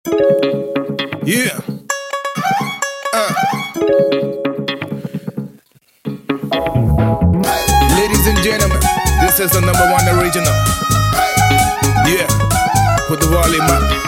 Yeah. Ladies and gentlemen, this is the #1 original. Yeah. Put the volume up.